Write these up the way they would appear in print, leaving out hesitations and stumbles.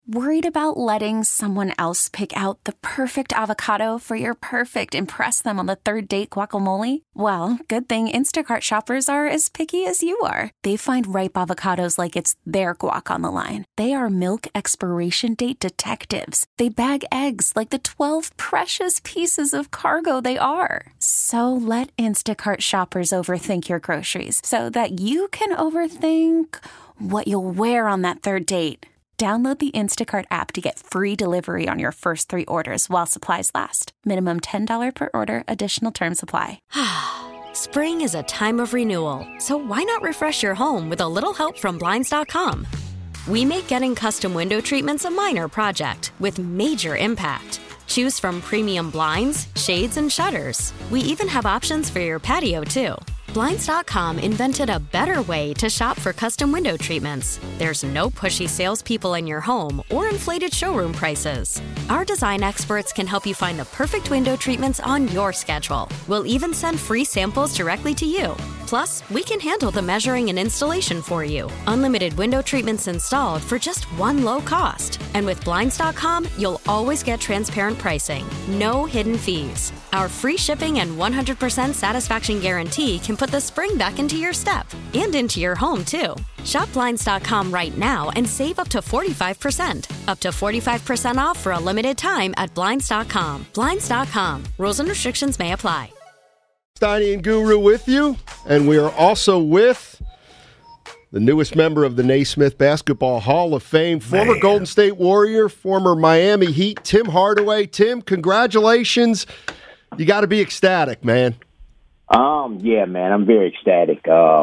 Worried about letting someone else pick out the perfect avocado for your perfect impress them on the third date guacamole? Well, good thing Instacart shoppers are as picky as you are. They find ripe avocados like it's their guac on the line. They are milk expiration date detectives. They bag eggs like the 12 precious pieces of cargo they are. So let Instacart shoppers overthink your groceries so that you can overthink what you'll wear on that third date. Download the Instacart app to get free delivery on your first 3 orders while supplies last. Minimum $10 per order. Additional terms apply. Spring is a time of renewal, so why not refresh your home with a little help from Blinds.com? We make getting custom window treatments a minor project with major impact. Choose from premium blinds, shades, and shutters. We even have options for your patio, too. Blinds.com invented a better way to shop for custom window treatments. There's no pushy salespeople in your home or inflated showroom prices. Our design experts can help you find the perfect window treatments on your schedule. We'll even send free samples directly to you. Plus, we can handle the measuring and installation for you. Unlimited window treatments installed for just one low cost. And with Blinds.com, you'll always get transparent pricing. No hidden fees. Our free shipping and 100% satisfaction guarantee can put the spring back into your step and into your home, too. Shop Blinds.com right now and save up to 45%. Up to 45% off for a limited time at Blinds.com. Blinds.com. Rules and restrictions may apply. Steiny and Guru with you, and we are also with the newest member of the Naismith Basketball Hall of Fame, former Golden State Warrior, former Miami Heat, Tim Hardaway. Tim, congratulations. You got to be ecstatic, man. Yeah, man, I'm very ecstatic.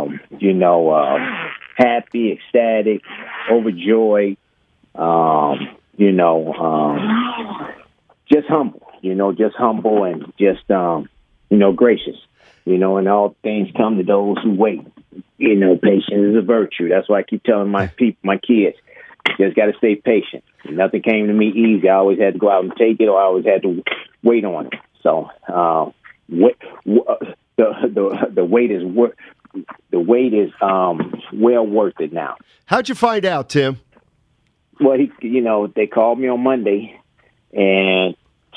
Happy, ecstatic, overjoyed. Just humble, and just gracious. And all things come to those who wait. Patience is a virtue. That's why I keep telling my kids, just got to stay patient. Nothing came to me easy. I always had to go out and take it, or I always had to wait on it. So, the wait is well worth it now. How'd you find out, Tim? Well, they called me on Monday, and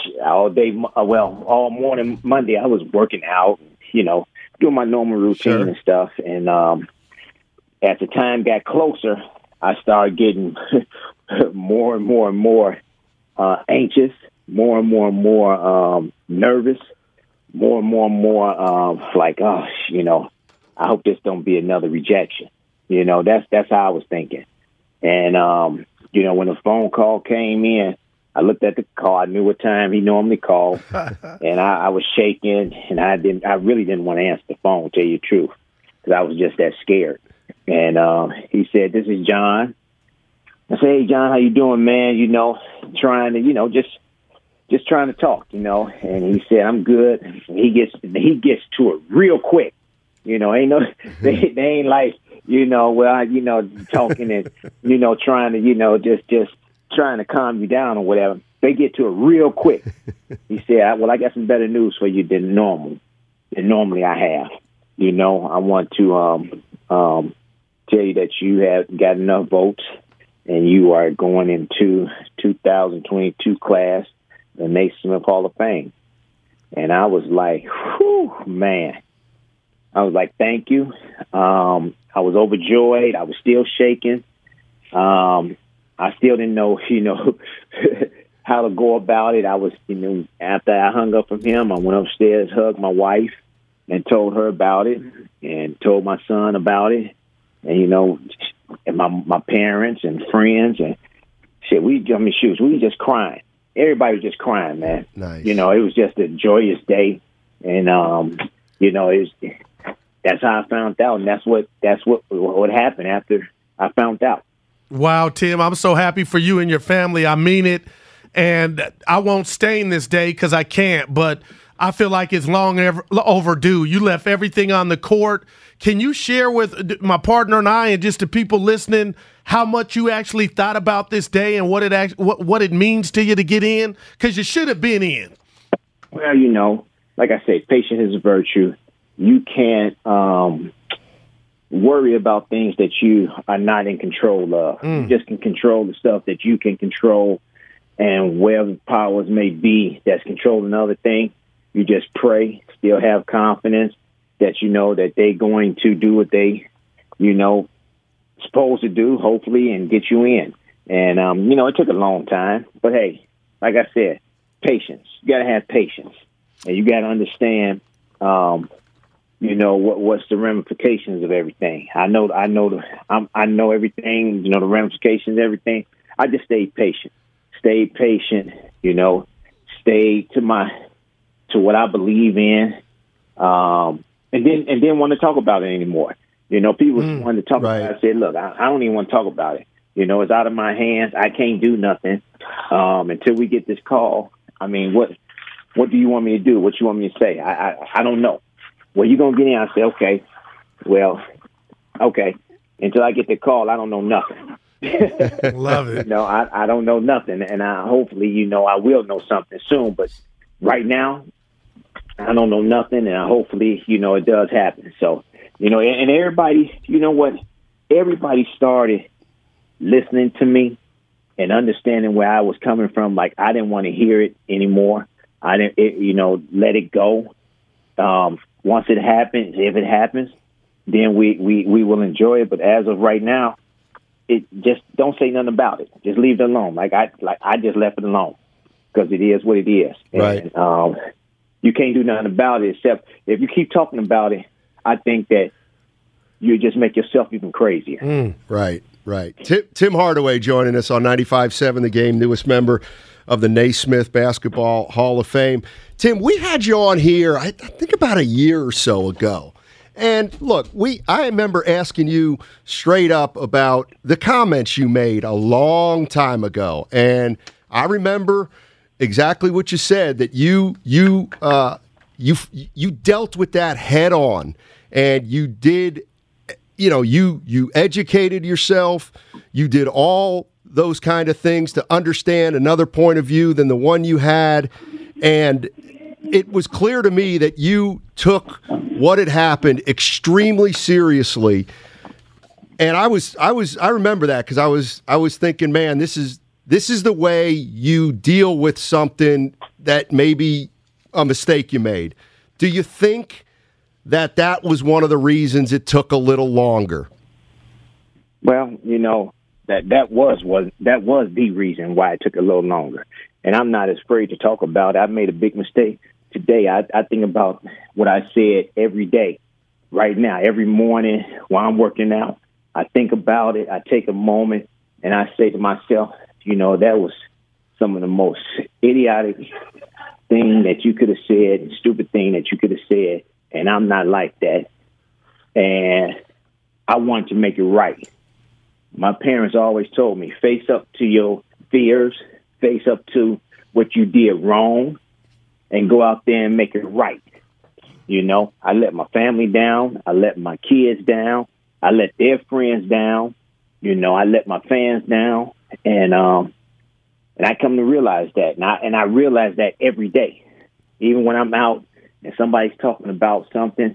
all morning Monday I was working out, doing my normal routine and stuff. And as the time got closer, I started getting more and more anxious, more and more nervous, more and more like, I hope this don't be another rejection. That's how I was thinking. And when the phone call came in, I looked at the call. I knew what time he normally called, and I was shaking, and I really didn't want to answer the phone, to tell you the truth, because I was just that scared. And he said, "This is John." I said, "Hey, John, how you doing, man? Trying to, just trying to talk, And he said, "I'm good." And he gets to it real quick, ain't no, they ain't like, talking and trying to, just trying to calm you down or whatever. They get to it real quick. He said, "Well, I got some better news for you than normally I have. I want to tell you that you have got enough votes, and you are going into 2022 class, the Naismith Hall of Fame." And I was like, whew, man. I was like, thank you. I was overjoyed. I was still shaking. I still didn't know, how to go about it. I was, after I hung up from him, I went upstairs, hugged my wife, and told her about it, and told my son about it, and, and my parents and friends, and shit, we were just crying. Everybody was just crying, man. Nice. It was just a joyous day, and that's how I found out, and that's what happened after I found out. Wow, Tim, I'm so happy for you and your family. I mean it, and I won't stain this day because I can't, but I feel like it's long overdue. You left everything on the court. Can you share with my partner and I and just the people listening how much you actually thought about this day and what it means to you to get in? Because you should have been in. Well, like I said, patience is a virtue. You can't worry about things that you are not in control of. You just can control the stuff that you can control, and wherever powers may be that's controlling other things, you just pray, still have confidence that you know that they're going to do what they, supposed to do, hopefully, and get you in. And, it took a long time. But, hey, like I said, patience. You got to have patience. And you got to understand, what's the ramifications of everything. I know everything, the ramifications of everything. I just stayed patient. Stayed patient, stayed to what I believe in, and then want to talk about it anymore. People wanted to talk about it. I said, look, I don't even want to talk about it. It's out of my hands. I can't do nothing until we get this call. I mean, what do you want me to do? What you want me to say? I don't know. Well, you're going to get in. I say, okay. Well, okay. Until I get the call, I don't know nothing. Love it. I don't know nothing. And hopefully, I will know something soon. But right now, I don't know nothing. And hopefully, it does happen. So, and everybody, everybody started listening to me and understanding where I was coming from. Like, I didn't want to hear it anymore. I didn't, let it go. Once it happens, if it happens, then we will enjoy it. But as of right now, it just don't say nothing about it. Just leave it alone. I just left it alone because it is what it is. Right. And, you can't do nothing about it except if you keep talking about it. I think that you just make yourself even crazier. Right. Tim Hardaway joining us on 95.7 The Game, newest member of the Naismith Basketball Hall of Fame. Tim, we had you on here, I think about a year or so ago. And look, I remember asking you straight up about the comments you made a long time ago. And I remember exactly what you said, that you dealt with that head on, and you did, you educated yourself. You did all those kind of things to understand another point of view than the one you had. And it was clear to me that you took what had happened extremely seriously. And I remember that because I was thinking, man, this is the way you deal with something that may be a mistake you made. Do you think that was one of the reasons it took a little longer? Well, that was the reason why it took a little longer. And I'm not as afraid to talk about it. I made a big mistake today. I think about what I said every day, right now, every morning while I'm working out. I think about it. I take a moment and I say to myself, that was some of the most idiotic thing that you could have said, stupid thing that you could have said. And I'm not like that. And I want to make it right. My parents always told me, face up to your fears, face up to what you did wrong, and go out there and make it right. I let my family down. I let my kids down. I let their friends down. I let my fans down. And I come to realize that. And I realize that every day. Even when I'm out and somebody's talking about something,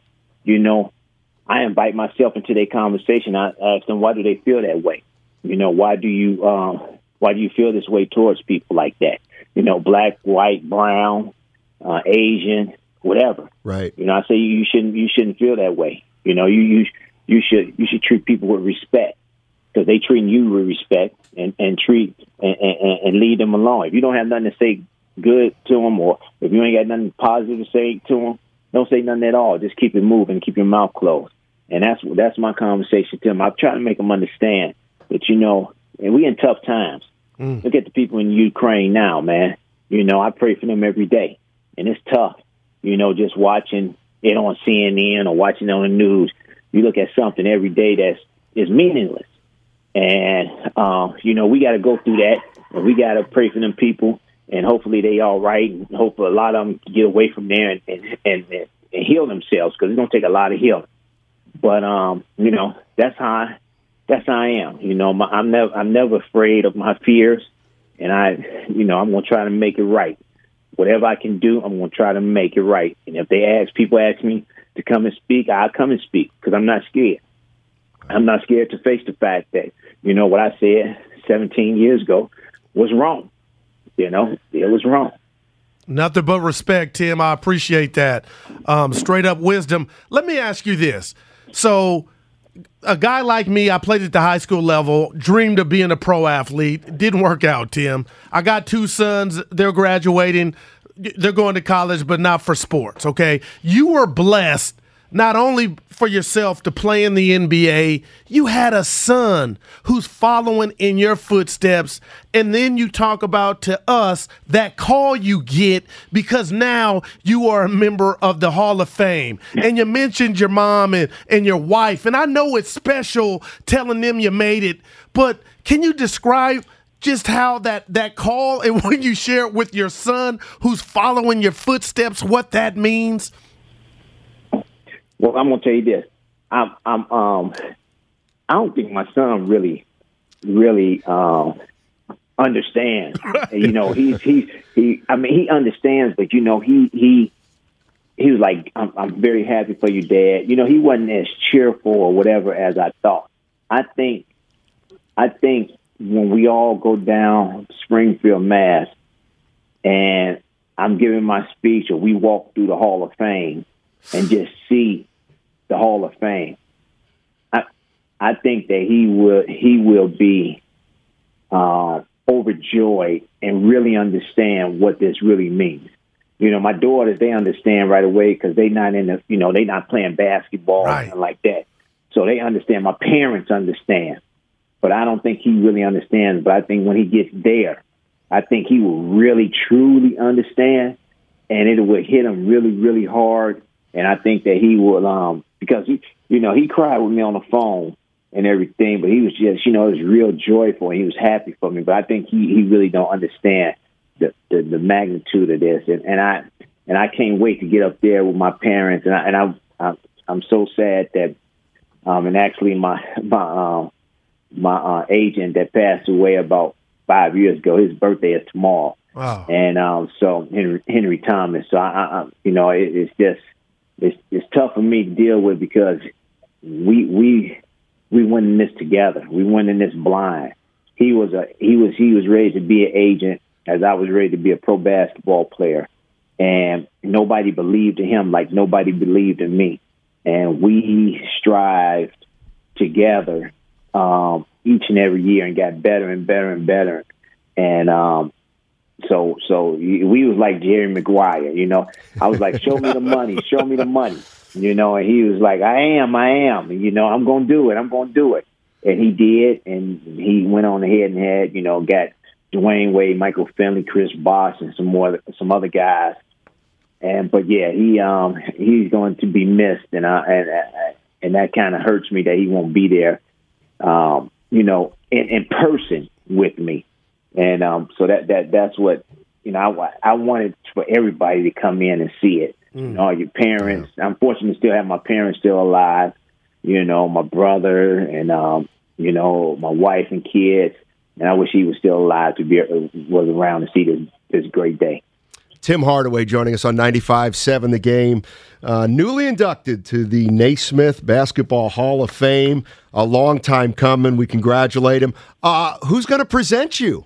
I invite myself into their conversation. I ask them, why do they feel that way? Why do you feel this way towards people like that? Black, white, brown, Asian, whatever. Right. I say you shouldn't feel that way. You should treat people with respect, because they treat you with respect and treat and leave them alone. If you don't have nothing to say good to them, or if you ain't got nothing positive to say to them, don't say nothing at all. Just keep it moving, keep your mouth closed. And that's my conversation to them. I'm trying to make them understand that, and we in tough times. Look at the people in Ukraine now, man. I pray for them every day, and it's tough. Just watching it on CNN or watching it on the news, you look at something every day is meaningless. And, we got to go through that, and we got to pray for them people, and hopefully they all right, and hopefully a lot of them get away from there and heal themselves, because it's going to take a lot of healing. But, that's how I am. I'm never afraid of my fears, and I'm going to try to make it right. Whatever I can do, I'm going to try to make it right. And if people ask me to come and speak, I'll come and speak, because I'm not scared. I'm not scared to face the fact that, what I said 17 years ago was wrong. It was wrong. Nothing but respect, Tim. I appreciate that. Straight up wisdom. Let me ask you this. So a guy like me, I played at the high school level, dreamed of being a pro athlete. Didn't work out, Tim. I got 2 sons. They're graduating. They're going to college, but not for sports, okay? You were blessed not only for yourself to play in the NBA, you had a son who's following in your footsteps. And then you talk about to us that call you get because now you are a member of the Hall of Fame. And you mentioned your mom and your wife. And I know it's special telling them you made it, but can you describe just how that call and when you share it with your son who's following your footsteps, what that means? Well, I'm gonna tell you this. I don't think my son really understands. He understands, but he was like, I'm very happy for you, Dad. He wasn't as cheerful or whatever as I thought. I think when we all go down Springfield, Mass, and I'm giving my speech, or we walk through the Hall of Fame and just see the Hall of Fame, I think that he will be overjoyed and really understand what this really means. My daughters, they understand right away because they not they not playing basketball or anything like that. So they understand. My parents understand, but I don't think he really understands. But I think when he gets there, I think he will really truly understand, and it will hit him really, really hard. And I think that he will, because he cried with me on the phone and everything, but he was just, it was real joyful and he was happy for me. But I think he really don't understand the magnitude of this. And I can't wait to get up there with my parents. And I'm so sad that, and actually my agent that passed away about 5 years ago, his birthday is tomorrow. Wow. And so Henry Thomas. So it's just. It's tough for me to deal with because we went in this together. We went in this blind. He was ready to be an agent as I was ready to be a pro basketball player, and nobody believed in him like nobody believed in me. And we strived together each and every year and got better and better and better. And So we was like Jerry Maguire, I was like, show me the money. And he was like, I am. And, I'm going to do it. And he did. And he went on ahead and had, got Dwayne Wade, Michael Finley, Chris Bosh, and some other guys. But yeah, he's going to be missed. And that kind of hurts me that he won't be there, in person with me. And so that's what I wanted for everybody to come in and see it. All your parents. Yeah. I'm fortunate to still have my parents still alive. My brother and my wife and kids. And I wish he was still alive was around to see this great day. Tim Hardaway joining us on 95.7 The Game. Newly inducted to the Naismith Basketball Hall of Fame. A long time coming. We congratulate him. Who's going to present you?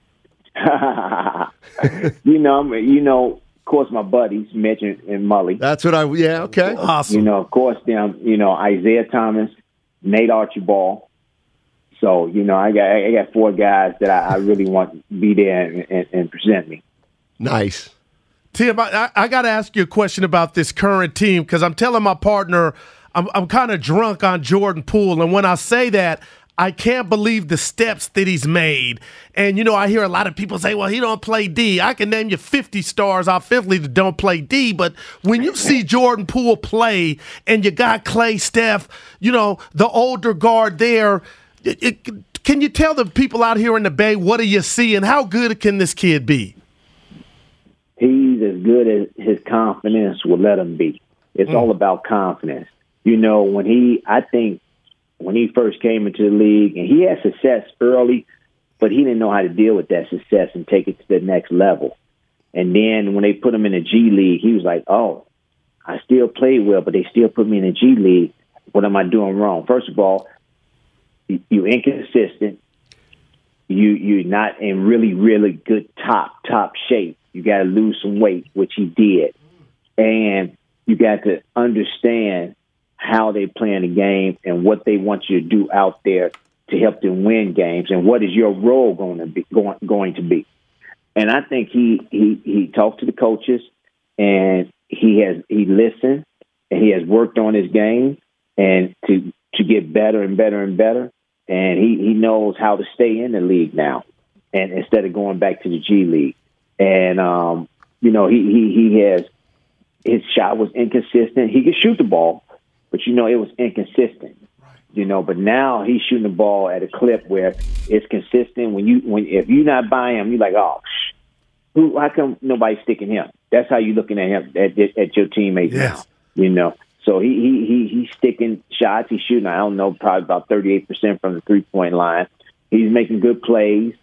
Of course, my buddies, Mitch and Mully. That's what okay. Awesome. Of course, them, Isaiah Thomas, Nate Archibald. So, I got 4 guys that I really want to be there and present me. Nice. Tim, I got to ask you a question about this current team because I'm telling my partner I'm kind of drunk on Jordan Poole. And when I say that, I can't believe the steps that he's made. And, I hear a lot of people say, well, he don't play D. I can name you 50 stars offensively that don't play D. But when you see Jordan Poole play and you got Clay, Steph, the older guard there, can you tell the people out here in the Bay, what do you see and how good can this kid be? He's as good as his confidence will let him be. It's all about confidence. When he first came into the league, and he had success early, but he didn't know how to deal with that success and take it to the next level. And then when they put him in the G League, he was like, oh, I still played well, but they still put me in the G League. What am I doing wrong? First of all, you inconsistent. You're not in really, really good top shape. You got to lose some weight, which he did. And you got to understand how they play in the game and what they want you to do out there to help them win games, and what is your role going to be. And I think he talked to the coaches, and he listened, and he has worked on his game and to get better and better and better. And he knows how to stay in the league now, and instead of going back to the G League. And he has, his shot was inconsistent. He could shoot the ball, but it was inconsistent. But now he's shooting the ball at a clip where it's consistent. If you're not by him, you're like, how come nobody's sticking him? That's how you're looking at him, at your teammates now. So he's sticking shots. He's shooting, I don't know, probably about 38% from the 3-point line. He's making good plays.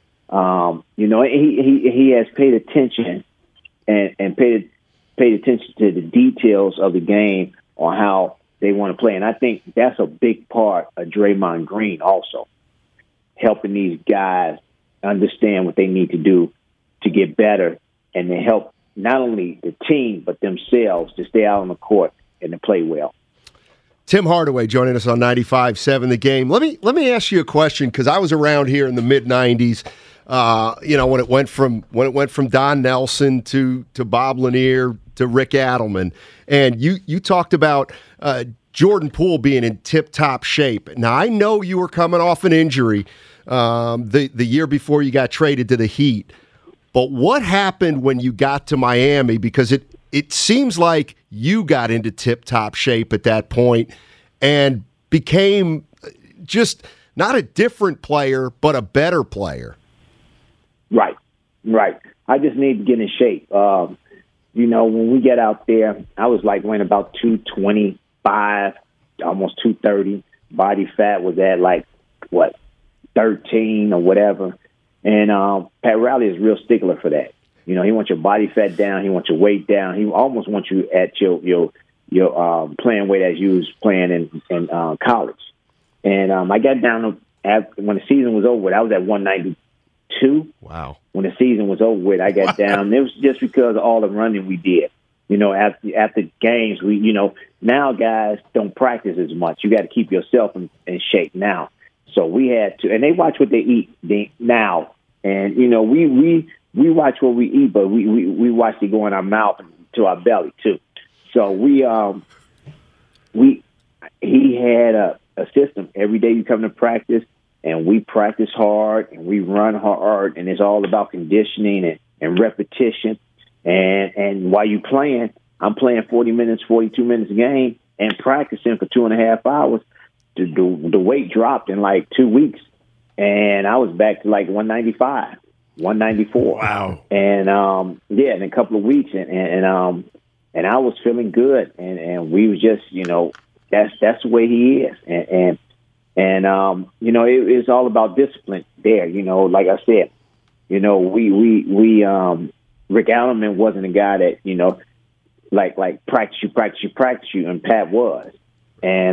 He has paid attention and paid attention to the details of the game on how they want to play. And I think that's a big part of Draymond Green also, helping these guys understand what they need to do to get better and to help not only the team but themselves to stay out on the court and to play well. Tim Hardaway joining us on 95.7 The Game. Let me ask you a question, because I was around here in the mid 90s. When it went from Don Nelson to Bob Lanier to Rick Adelman, and you talked about Jordan Poole being in tip-top shape. Now, I know you were coming off an injury the year before you got traded to the Heat, but what happened when you got to Miami? Because it seems like you got into tip-top shape at that point and became just not a different player, but a better player. Right. I just need to get in shape. When we get out there, I was like weighing about 225, almost 230. Body fat was at 13 or whatever. And Pat Riley is a real stickler for that. He wants your body fat down. He wants your weight down. He almost wants you at your playing weight as you was playing in college. And I got down when the season was over. I was at 192. Wow. When the season was over with, I got down. It was just because of all the running we did. After games, now guys don't practice as much. You got to keep yourself in shape now. So we had to, and they watch what they eat now. And, we watch what we eat, but we watch it go in our mouth and to our belly too. So he had a system. Every day you come to practice, and we practice hard and we run hard, and it's all about conditioning and repetition. And while you playing, I'm playing 40 minutes, 42 minutes a game and practicing for 2.5 hours. The weight dropped in 2 weeks, and I was back to 195, 194. Wow. And in a couple of weeks, and I was feeling good, and we was just, that's the way he is, and it's all about discipline there. Like I said, we Rick Adelman wasn't a guy that like practice you, and Pat was, and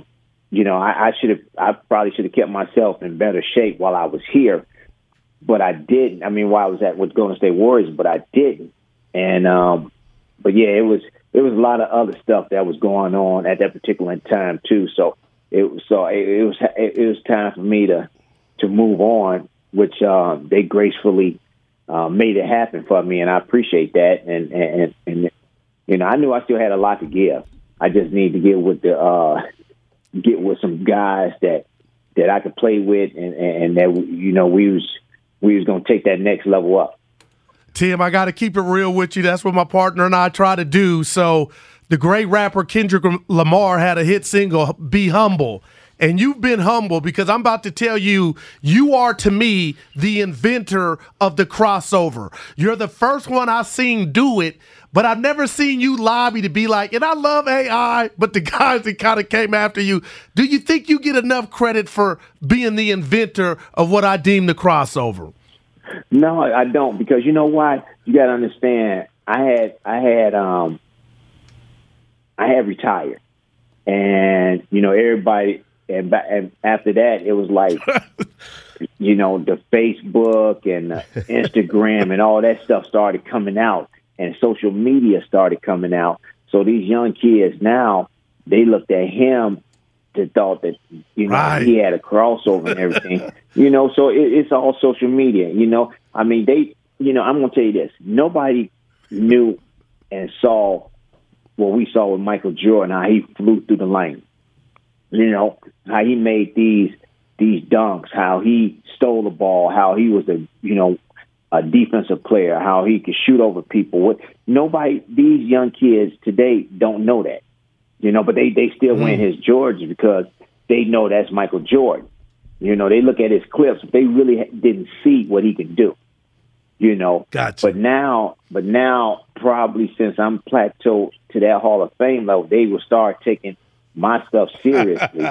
I probably should have kept myself in better shape while I was here, but I didn't. I mean, while I was with Golden State Warriors, but I didn't. And but yeah, it was a lot of other stuff that was going on at that particular time too. So it was time for me to move on, which they gracefully made it happen for me, and I appreciate that. And I knew I still had a lot to give. I just need to get with some guys that I could play with, and that we was going to take that next level up. Tim, I got to keep it real with you. That's what my partner and I try to do. So the great rapper Kendrick Lamar had a hit single, Be Humble. And you've been humble, because I'm about to tell you, you are, to me, the inventor of the crossover. You're the first one I've seen do it, but I've never seen you lobby to be like, and I love AI, but the guys that kind of came after you, do you think you get enough credit for being the inventor of what I deem the crossover? No, I don't, because you know why? You got to understand, I had retired, and everybody and after that, it was like, you know, the Facebook and Instagram and all that stuff started coming out, and social media started coming out. So these young kids now, they looked at him to thought that, you know, he had a crossover and everything. You know, so it's all social media. You know, I mean, I'm going to tell you this. Nobody knew and saw what we saw with Michael Jordan, how he flew through the lane. You know, how he made these dunks, how he stole the ball, how he was a defensive player, how he could shoot over people. These young kids today don't know that. You know, but they still win his Jordans because they know that's Michael Jordan. You know, they look at his clips, but they really didn't see what he could do. You know, gotcha. But now, probably since I'm plateaued to that Hall of Fame level, they will start taking my stuff seriously.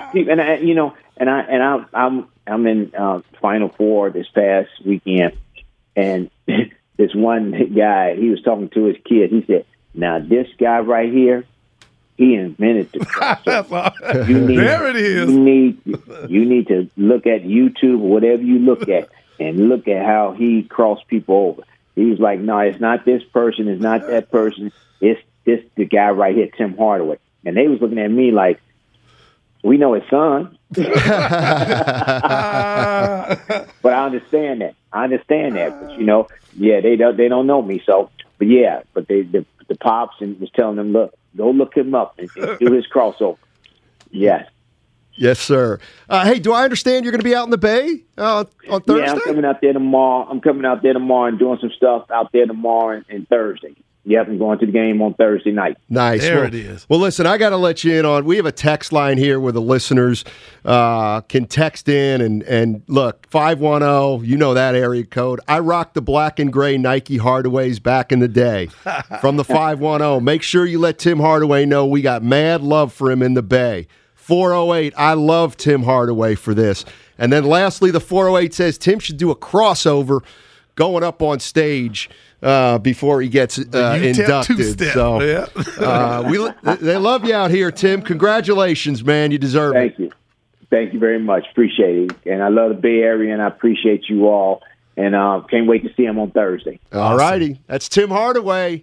I'm in Final Four this past weekend, and this one guy, he was talking to his kid. He said, "Now this guy right here, he invented the crossover. There it is. You need to look at YouTube or whatever you look at and look at how he crossed people over." He was like, "No, it's not this person. It's not that person. It's the guy right here, Tim Hardaway." And they was looking at me like, "We know his son." But I understand that. But you know, yeah, they don't know me. So, but yeah, but the pops and was telling them, "Look, go look him up and do his crossover." Yes. Yes, sir. Hey, do I understand you're going to be out in the Bay on Thursday? Yeah, I'm coming out there tomorrow. And doing some stuff out there tomorrow and Thursday. Yep, I'm going to the game on Thursday night. Nice. There it is. Well, listen, I got to let you in on, we have a text line here where the listeners can text in and look, 510, you know that area code. I rocked the black and gray Nike Hardaways back in the day from the 510. Make sure you let Tim Hardaway know we got mad love for him in the Bay. 408, I love Tim Hardaway for this. And then lastly, the 408 says Tim should do a crossover going up on stage before he gets inducted. So they love you out here, Tim. Congratulations, man. You deserve it. Thank you. Thank you very much. Appreciate it. And I love the Bay Area, and I appreciate you all. And can't wait to see him on Thursday. All righty. That's Tim Hardaway.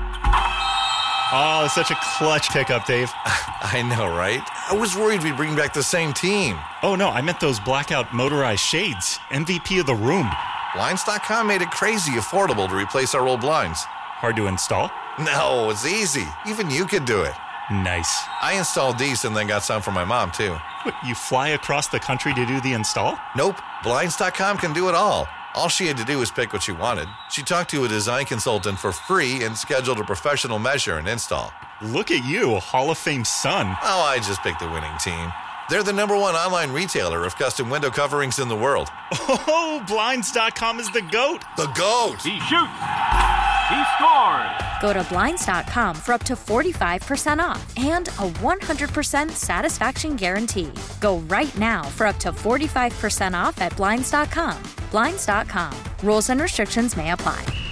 Oh, it's such a clutch pickup, Dave. I know, right? I was worried we'd bring back the same team. Oh, no, I meant those blackout motorized shades. MVP of the room. Blinds.com made it crazy affordable to replace our old blinds. Hard to install? No, it's easy. Even you could do it. Nice. I installed these and then got some for my mom, too. What, you fly across the country to do the install? Nope. Blinds.com can do it all. All she had to do was pick what she wanted. She talked to a design consultant for free and scheduled a professional measure and install. Look at you, a Hall of Fame son. Oh, I just picked the winning team. They're the #1 online retailer of custom window coverings in the world. Oh, Blinds.com is the GOAT. The GOAT! He shoots. He scores. Go to Blinds.com for up to 45% off and a 100% satisfaction guarantee. Go right now for up to 45% off at Blinds.com. Blinds.com. Rules and restrictions may apply.